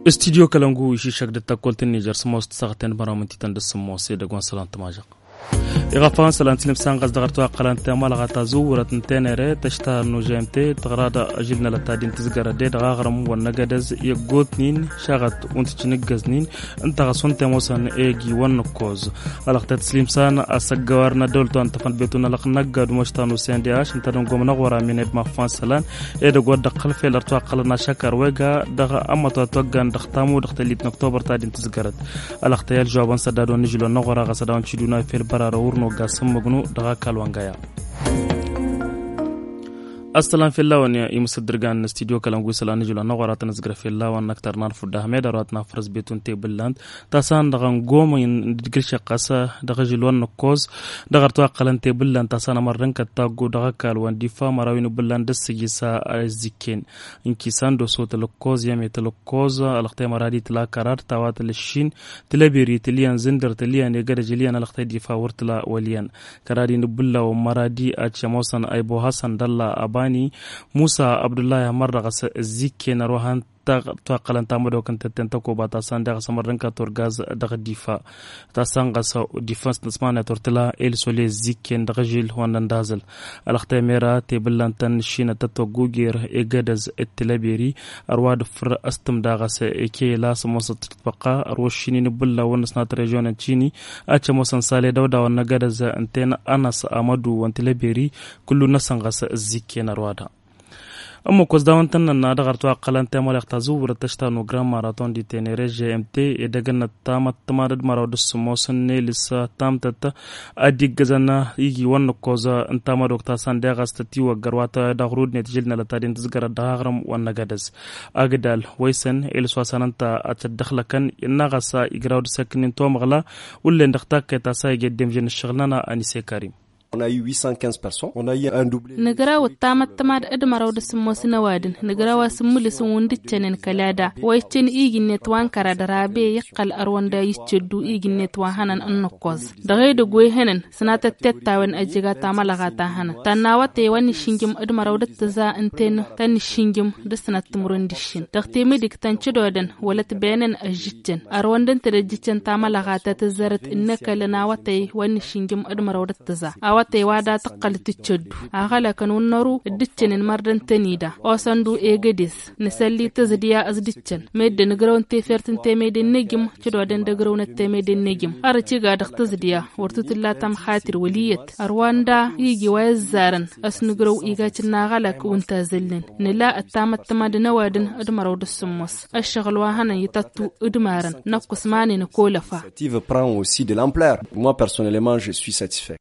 استديو كلامغو يشي شك دتا كولت النيجر سموست ساعتين برامنتي تندسمو سيدا غون سلام تماجق إغافان سلانتين بسان غاز دغرتوا قلان تامال غاتا زورة تنتينيري تشتار نو جيمتي تغرادا أجلنا لتادين تزغر دي دغاغرم ونغدز يغوتنين شاغت ونتشنغزنين انت غسون تيموسان ايجي ونكوز ألغتا تسليم سان أساقوارنا دولتو انتفن بيتونا لقنقاد مشتانو سيندياش انتدن قوم نغورا من ابما فان سلان ايدا قواد دقل في الارتوا قلنا شاكر ويغا دغا أمتو توقان دختامو دختليت نكتوبر تادين تزغرد ألغتا يالجوابان سدادو نجلو نغورا غسداون شدونا في البرارو ورنو قاسم مغنو دغا كالوانغايا أصلاً في الله ونيا يمسدرجان استديو كلام قوسلا نجلا نغرات نزجر في الله ونكتر نعرف ده ميدا راتنا فرز بيتون تيبلاند تاسان دغان قوم يندقرش قاسة دغجلوان نكوز دغرتوا قلن تيبلاند تاسان مرن كتاقو دغكال واندفاع مراوين بلاند السجيسا الزكين إنكيسان دو صوت الكوز يمي تلكوز الاختي مرادي تلا قرار توات الشين تلبيري تليان زندر تليان يقدر جليان الاختي دفاع ورتلا وليان قراري نبلا ومرادي أتشموسان أيبو حسن دلا أبان موسى عبد الله مرغس زيكي نروحان تقلن تامدو كنت تنتكو باتا ساندغ سمرنكا تورغاز دغ ديفا تاسانغس ديفنس نسمانه تورتلا ال سولي زيكين دغجيل وندازل الاختميرا تبلانتن شينا تتوغوغير ايغدز التلبيري ارواد فر استم داغس اكي لا سموس تطبقا روشيني نبلا ونسنات ريجون تشيني اتش موسن سالي دودا ونغدز انتن انس امدو وانتلبيري كل نسانغس زيكين اروادا أما كوزداون تنن نادغرتوا قلن تامل اختزور تشتانو جرام ماراثون دي تينيري جي ام تي ادغن تام تمارد مارود سموسن لسا تام تت ادي غزنا يجي ون كوزا انتما دوكتا ساندغاستي وغرواتا دغرود نتجلنا لتادين تزغر دغرم ونغدز اغدال ويسن السواسانتا اتدخلكن ينغسا اغراود سكنين تومغلا ولن دختاك تاساي جدم جن الشغلنا انيسي كريم. On a eu 815 personnes. On a eu un doublé. Nagara wata tamad edmaraw da sumo sinawadin. Nagara wa sumuli sun wundi chanen kalada. Wai chen igin net wan kara da rabe yakal arwanda yichuddu igin net wa hanan annokoz. Da gaido goy hanan sanata tettawan ajiga tamalaga ta hana. Tanawate wani shingim edmaraw da taza anten tan shingim da sanat murundishin. Dakhte medik tanchidodan walat bayanan ajitten. Arwandan tadajitten tamalaga ta tazarat innaka lanawate wani shingim edmaraw da taza. awate wada taqal tichuddu agala kanun naru ditchen mardan tanida osandu egedis nisalli tazdiya azditchen medden grawon te fertin te medden negim chidoden de grawon te medden negim arci ga dakhta zdiya wartutilla tam khatir waliyat arwanda yigi wazaran asnugraw igachna galak unta zallin nila atamat tamadna wadin admaraw dusmus ashghal wa hana yitattu udmaran nakusmani nakolafa prend aussi de l'ampleur. Moi personnellement je suis satisfait.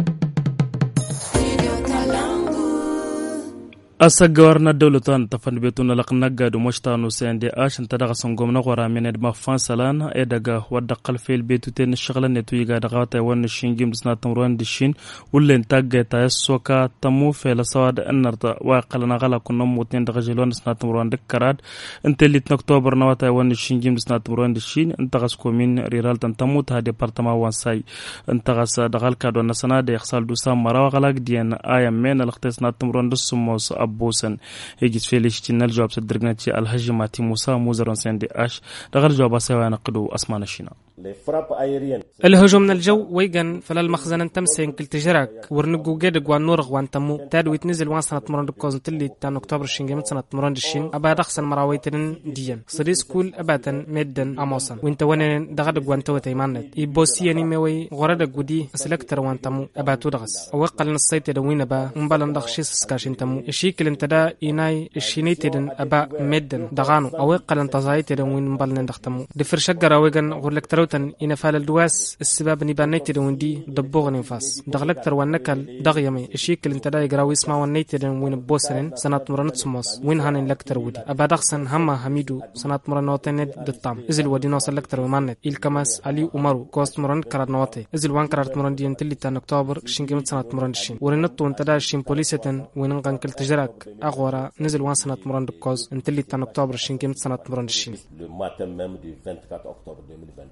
أسجارنا الدولتان تفن بيتنا لقناقة دمشتانو سيندي آش انتدغ سنقومنا غورا من مغفان سلان ايداغا ودقل في البيتو تين الشغلة نتويغا دغاتا وان الشنجيم دسنا تمروان دشين واللي انتاقا تايسوكا تمو في لسواد انرتا واقلنا غلا كنا موتين دغجلوان دسنا تمروان دكاراد انت اللي تنكتوبر نواتا وان الشنجيم دسنا تمروان دشين انتغس كومين ريرال تنتمو تها ديبارتما وانساي انتغس دغال كادو نسنا دي اخسال دوسام مراو غلاق ديان آيام مين الاختسنا تمروان دسموس بوسن يجي فيليشتين الجواب صدرناتي الهجمات موسى موزرون سندي اش دغر جواب سوا نقدو اسمان الشنا الهجوم من الجو ويجن فلا المخزن تمسين كل تجرك ورنقو جدق والنورغ وانتمو تاد ويتنزل وان سنة مران دكوزن تلي تان اكتوبر شينجم سنة مران دشين ابا دخسن مراويتن ديان صدي سكول اباتن ميدن اموسن وانت ونن دغدق وانتو تيمانت يبوسياني ميوي غردق ودي سلكتر وانتمو اباتو دغس اوقل نصيت دوين با مبالن دخشيس سكاشين تمو الشيكل انتدا يناي الشينيتدن ابا ميدن دغانو اوقل انتزايت دوين مبالن دختمو دفر شجر ويجن غرلكتر إن فعل الدواس السباب نبانيتد وندي دبوغ نفاس دغلكتر ونكل دغيمي الشيكل انت دا يقراو يسمع ونيتد وين بوسرين سنة مرانت سموس وين هانين لكتر ودي أبادخسن هما حميدو سنة مرانوتين دتام إزل ودي نوصل لكتر ومانت إلكماس علي ومارو كوست مران كراد نواتي إزل وان كراد مران دي انتلي تان أكتوبر شنجمت سنة مران دشين ورنتو انت دا شين بوليستن وين نغنكل تجرك أغورا نزل وان سنة مران دكوز انتلي تان أكتوبر شنجمت سنة مران دشين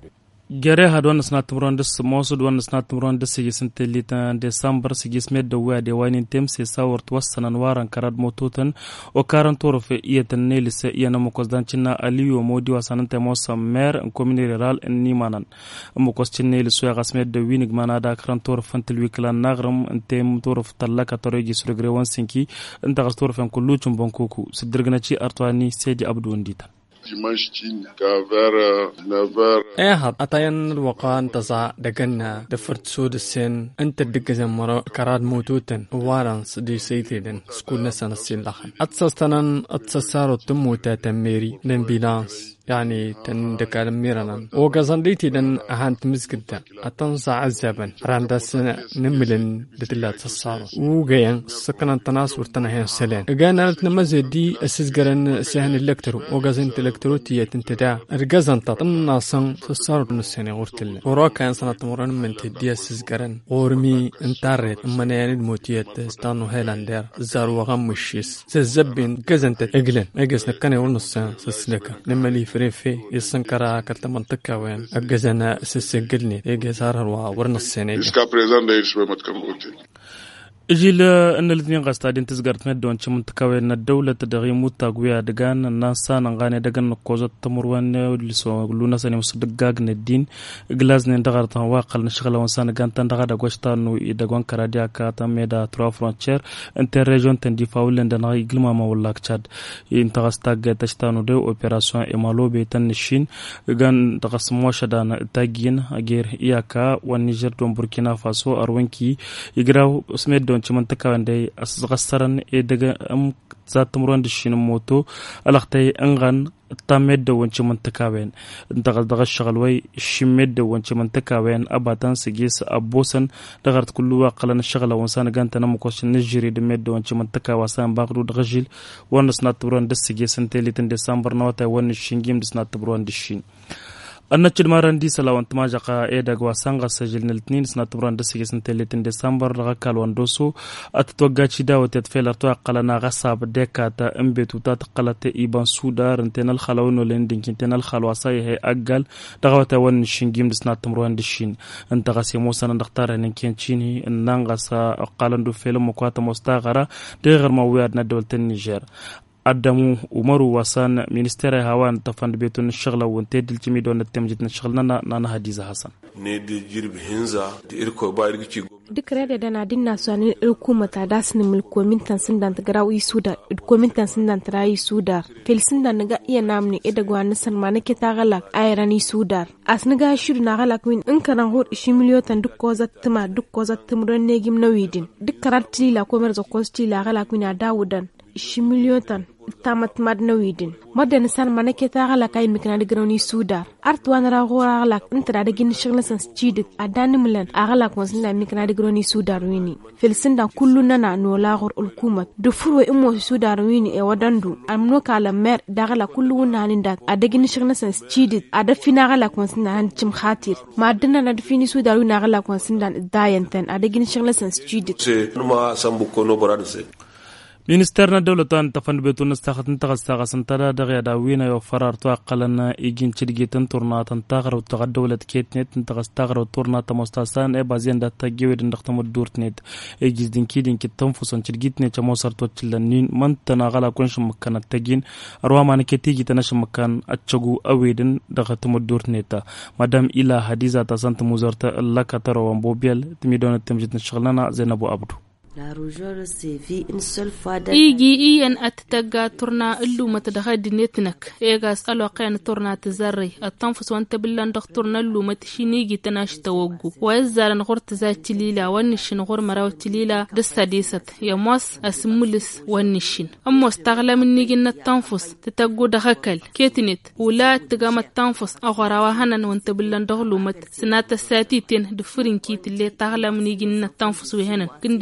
gare had wan snat muron des mosud wan snat muron des sigis intellitan December sigis med de wa de winin tem se sawrt wasanan waran karad mototan o karan torofe iyatan nelise iyana mokosdancina aliyo modi wasanan te mosa mer commune rural ni manan mokoscin neliso ya gasmed de winig manada karan torofan tilwiklan nagram tem torof talaka toreji surgre wan sinki inta gas torofan kulluchum bonkoku sidirgnaci artwani seji abdu ndita ايه أتاين الوقان تزع دقنا دفرت سود السن انت الدقزن مرا كراد موتوتن واران صدي سيتيدن سكول نسان السين لخن أتسستنن أتسسارو تموتا تميري لنبيلانس يعني تندك الميران وقزن ديتي دن أهانت مسكدة أتنصع عزابا راندا سنة نملن لدلا تسارو وقيان سكنا تناصور تنهين سلين قانا نتنمز دي أسسقرن سهن اللكترو وقزن تلكتروتية تنتدع رقزن تطناصن تسارو نسيني غورتل وراكا سنة مران من تدي أسسقرن غورمي انتارت أمانيان الموتية استانو هيلاندير زارو وغمشيس سزبين قزن تتقلن اقز نكاني ونصان سسلكا نمالي فريفي يسنكرا كرت منطقة وين أجزنا سسجلني إجزار ورنا السنة. إجيل أن الاثنين قاستادين تزغرت مدون شمن تكاوين الدولة تدغي موتاقويا دغان الناسا نغاني دغان نقوزة تمروان ولسو لونا ساني مصدقاق ندين إغلاز ندغرت واقل نشغل وانسان غانتان دغا دغوشتانو إدغوان كراديا كاتا ميدا تروا فرانشير انتر ريجون تندي فاولن دنغي إغلما مولاك تشاد انتغستاق تشتانو دو اوبراسيون إمالو بيتن نشين غان دغس موشدان تاقين أغير إياكا والنيجر دون بوركينا فاسو أروينكي يغراو اسميد ci mantaka wanda asgasaran daga zatumruan dishin moto alaqtay angan tamed da wanci mantaka wen daga shagal way shimed da wanci mantaka wen abatan sigis abosan daga kullu waqalan shagala wansan ganta na mukoshin nijiri da med da wanci mantaka wasan bagdu daga jil wan snatubruan da sigis intelitin December na wata wan shingim da snatubruan dishin annachid marandi salawant majaqa edag wasanga sajil niltnin snatubran dasiges intelitin December daga kalwandoso attogachi dawatet felarto aqalana gasab dekata embetu tat qalate iban sudar intenal khalawno lendin intenal khalwasay he agal daga wata wan shingim snatubran dishin anta gasimo sanan dakhtara nin kenchini nangasa aqalandu felmo kwata mustagara degar mawiyad na dolten Niger Adamu Umaru wasan ministere hawan tafand betun shagla wonte diltimi don temjit na shaglana nana Hadiza Hassan ne de jirbi hinza de irko ba irgici duk rede da nadin nasanin hukumata da sun mulko mintan sun dan tagarawi suda ko mintan sun dan tarayi sudar felsin dan ga iya namni ida gwanin san ma nake ta galak ayrani sudar asniga shiru na galak min in kana hod 2 miliyotan duk ko zattum don negim nawidin duk karatili la ko merzo ko stila galak min dawudan 2 miliyotan tamat madnawidin madan san manake ta gala kai mikna de groni sudar artwan ra gora gala intra de gin shiglasan chidit adani milan agala ko sinna mikna de groni sudar wini felsinda kulluna na no la gor ulkumat de furo imo sudar wini e wadandu amno kala mer da gala kulluna ninda adagin shiglasan chidit ada fina gala ko sinna han chim khatir madana na fini sudar wini gala ko sinda dayanten adagin shiglasan chidit se numa sambu ko no borade Minister na dawlatan tafand betun istakhatan tagasan tada daga dawina yo farar to aqalana igin chirgitan turnatan tagaro taga dawlat ketnet tagastagro turnata mustasan e bazien da tagewed ndaqtam durtnet e gizdin kidin kitam fusan chirgitne chamosar to chilanin mantana gala kunsh makana tagin arwa man ketigi tanash makan achagu aweden daga tum durtneta madam ila hadiza tasant muzarta laka taro bobiel timidon temjitna shaglana Zainabu Abdu La rougeur s'est vue une seule fois dans إيجي أتتجا ترنا اللو متدخد نتنك إيجاس ألو قين ترنا تزري التنفس وانت بلان دكتورنا اللو متشينيجي تناش توجو وإزالا نغور تزات تليلا ونشين غور مراو تليلا دستاديست يموس أسمولس ونشين أمو استغلا من نيجي التنفس تتجو دخكل كيتنت ولا تجمع التنفس أغراوهنا وانت بلان دغلو مت سنات الساتيتين دفرين كيت اللي تغلا من نيجي التنفس وهنا كندي بيتق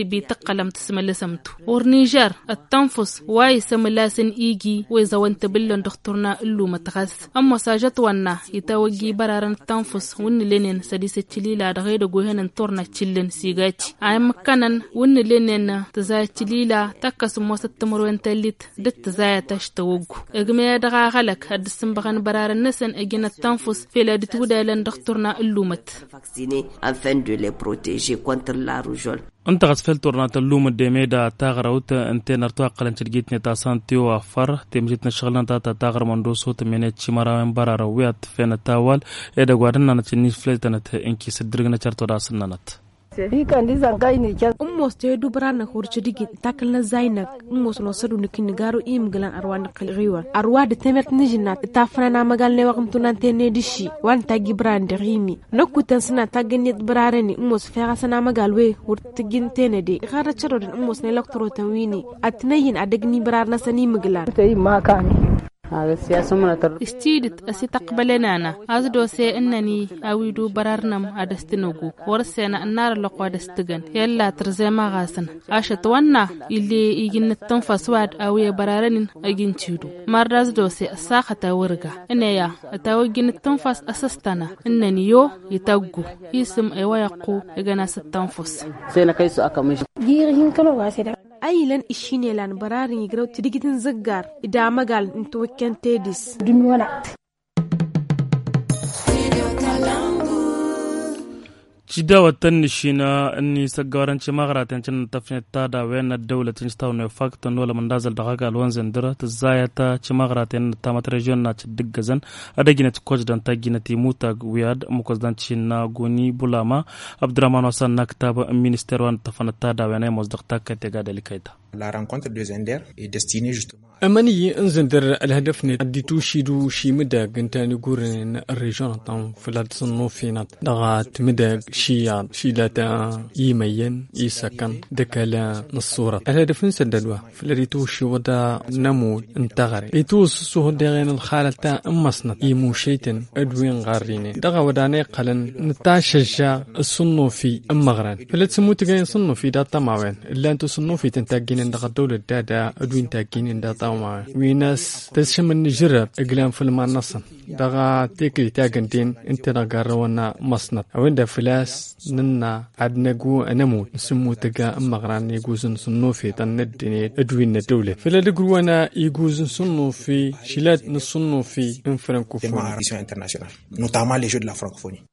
يقلم تسمل سمتو ورنيجر التنفس واي سملاسن إيجي ويزوان تبلن دكتورنا اللو متغث أما ساجت وانا يتوجي برارن التنفس ون لينين سديس تليلا دغير جوهن تورنا تشلن سيجاتي عام مكانن ون لينين تزاي تليلا تكس موسط تمروين تلت دت تزاي تشتوج إجماع دغا غلك هاد السنبغان برارن نسن أجن التنفس في لادتو دالن دكتورنا اللو مت afin de les protéger contre la rougeole. انت غسفل تورنات اللوم الدميدا تاغروت انت نرتو قلن ترجيتني تاسان تيو افر تمجيتنا شغلنا تاغر مندوسو تمنه تشمارا برارا ويات فين تاوال ادا غوادنا نتني فلتنت انكي سدرغنا چرتو داسننت ummos te dubrana khurchi digi takalna zainak ummos no sadu nikin garu imglan arwan qilriwa arwa de temet nijinat tafana na magal ne waqum tunante ne dishi wan tagi brande rimi nokutan sina tagnit brarani ummos fera sana magal we hurtigin tene de gara charo den ummos ne loktoro tanwini atnayin adagni brarna sani miglan tay makani استيدت أسي تقبلنانا أزدو سي إنني أويدو برارنم أدستنوغو ورسينا النار لقوا دستغن يلا ترزيما غاسن عاشت وانا اللي يجن التنفس واد أوي برارنين أجن تيدو مرة أزدو سي الساقة ورقا إنيا أتاوجن التنفس أسستنا إنني يو يتوغو يسم أيوا يقو إغناس التنفس سينا كيسو أكمش جيرهن كانوا غاسدا أيلان إشيني لان برارين يقرأو تريجتن زقار إدا مقال انتو وكان تيديس دميونا جدا وتنشينا اني سغارن شمغرات ان تفنت تادا وين الدوله تنستاون فاكت ولا من دازل دغاغا الوانزن درت زايتا شمغرات ان تامت ريجون نات دغزن ادغينت كوجدان تاغينتي موتا وياد مكوزدان تشينا غوني بولاما عبد الرحمن حسن نكتاب مينستر وان تفنت تادا وين مصدقتا كتغا دليكايتا. La rencontre de Zender est destinée justement أماني انزندر الهدف نديتو شيدو شي مدق انتاني قورن الريجون طن فلاد صنوفينات دغات مدق شياد شيلاتا يمين يسكن دكالا نصورة الهدف نسددوا فلريتو شي ودا نمود انتغري ريتو سوه دغين الخالة تا امسنت يمو شيتن ادوين غارينين دغا وداني قلن نتاشجا الصنوفي امغران فلاد سموت غين صنوفي دا تماوين إلا انتو صنوفي تنتاقين دغا الدولة دادا ادوين تاقين دا تماوين ويناس تسشم النجرب اقلام فلما نصن دغا تيكي تاقنتين انت نغاروانا مصنط اوين دا فلاس ننا عدناقو انموت نسمو تقا امغران يقوزن صنوفي تندني ادوين الدولة فلا دقروانا يقوزن صنوفي شلات نصنوفي ان فرنكوفوني notamment les jeux de la francophonie.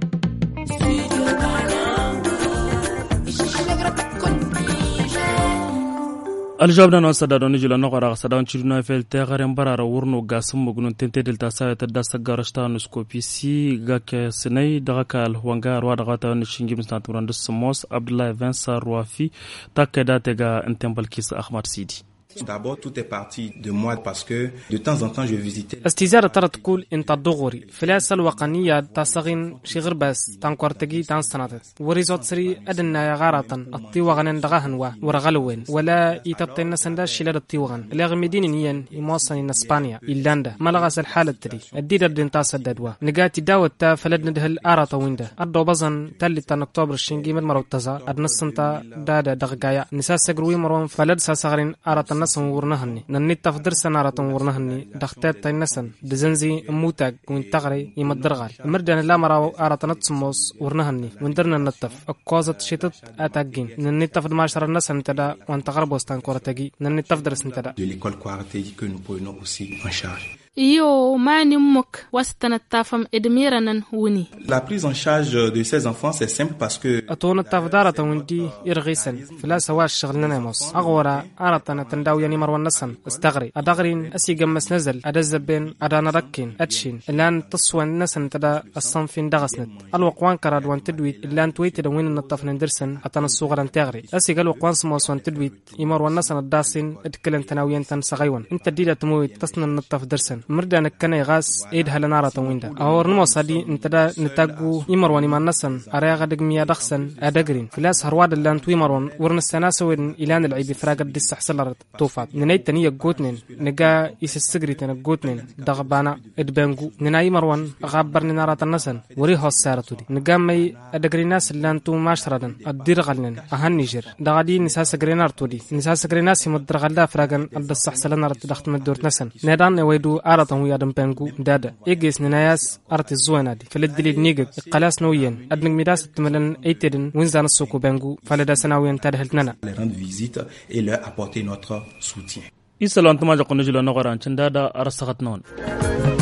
الجواب نان سدادو نجيلا نقرا سداون تشيدنا فيل تغرم برارا ورنو غاسم مغنون تنتي دلتا سايت داس غارشتا نسكوبي سي غاك سني دغاكال وانغا روا دغاتا نشينجي مستانتوران دسموس عبد الله فينسار روافي تاكدا تغا انتمبل كيس احمد سيدي. D'abord, tout est parti de moi parce que de temps en temps je visitais. استزارة ترى تقول انت الدغوري فلاس الوقنية تاسغين شغر بس تانكورتجي تانستنات وريزوت سري أدنى يا غارة الطيوغن دغهن ورغلوين ولا يتطين سندا شلال الطيوغن لاغمدين نيان يموصن اسبانيا إيرلندا ملغاس الحالة تري الديدر دين تاس الددوا نجاتي داوت تا فلد ندهل آرة ويندا أردو بزن تالي تان أكتوبر الشنجي من مروتزا أدنسنتا دادا دغجايا نساس سجروي مروان فلد ساسغرين آرة نسن ورنهني نني تفدر سنارة ورنهني دختات تينسن دزنزي موتاج وينتغري يمدرغال مردان لا مراو آرتنت سموس ورنهني وندرنا النتف أقوازت شتت أتاجين نني تفد معشر الناس انتدا وانتغرب وستان كورتاجي نني تفدر سنتدا de l'école Kouaratégi que nous prenons aussi en charge. iyo mani muk wastana tafam edmiranan wuni La prise en charge de ces enfants c'est simple parce que أتون التفدارة وندي إرغيسن فلا سواش شغلنا مص أغورا أرتنا تنداو يعني مروان نسن استغري أدغرين أسي جمس نزل أدزبين أدانا ركين أتشين الآن تصوان نسن تدا الصنفين دغسنت الوقوان كراد وان تدويت الآن تويت دوين النطف ندرسن أتنا الصغر تغري أسي قال وقوان سموس وان تدويت يمروان نسن الداسين ادكلن تناويين تنسغيون انت ديدا تمويت تصن النطف درسن مردا كان يغاس ايد هلنارة ويندا اور نمو صدي انتدا نتاغو يمروان ما نسن اريغا دغميا دخسن ادغرين فلاس هرواد اللان تويمرون ورن السناسوين الان العيب فراغ ديس حسلرت توفات ننيت تنيه غوتنين نغا يسسغريتن غوتنين دغبانا ادبنغو نناي مروان غابرن نارات النسن وري هوس سارتو دي نغامي ادغريناس اللان تو ماشردن ادير غلن اهن نيجر دغادي نساس غرينار تودي نساس غريناس مدرغلا فراغن الدس حسلنرت دخت مدور نسن ندان ويدو اراتن ويادم بنغو دادا ايجيس نناياس ارت الزوينادي فلدلي نيغ قلاس نوين ادنغ ميداس تملن ايتدن وينزان السوق بنغو فلدا سناوين تدهلتنا et leur apporter notre soutien. إسلام تماجا قنجلو نغران چندا دا أرسخت نون